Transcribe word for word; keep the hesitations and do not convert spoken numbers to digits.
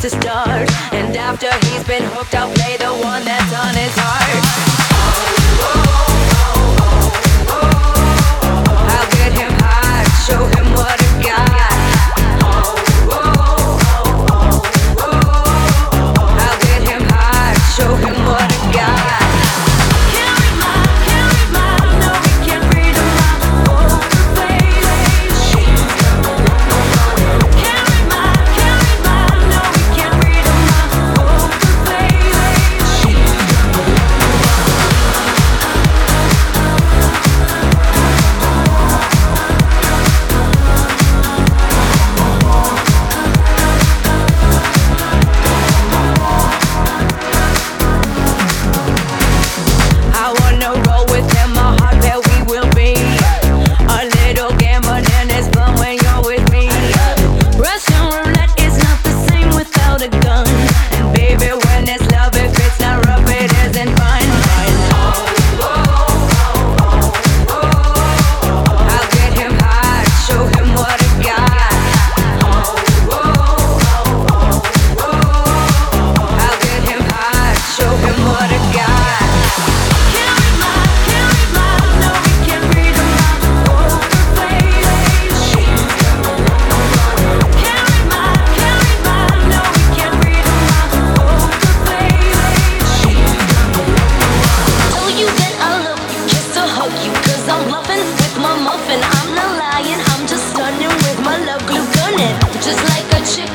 to start. And after he's been hooked, I'll play the one that's on his heart. I'll get him high, show him what I got. I'll get him high, show him what I got. Can't read my, can't read my, no, we can't read my poker face. Can't read my, can't read my, no, we can't read my poker face. I wanna roll with him, a heart where we will be. A little gambling and it's fun when you're with me. Russian roulette is not the same without a gun. And baby, when it's love, if it's not rough, it isn't fun. I'll get him high, show him what I got. I'll get him high, show him what I got. Can't read my, can't read my, no, we can't read my poker face. Can't read my, can't read my, no, we can't read my poker face. Tell you that I love you, kiss or hug you, cause I'm bluffing with my muffin. I'm not lying, I'm just stunning with my love glue gunning. Just like a chick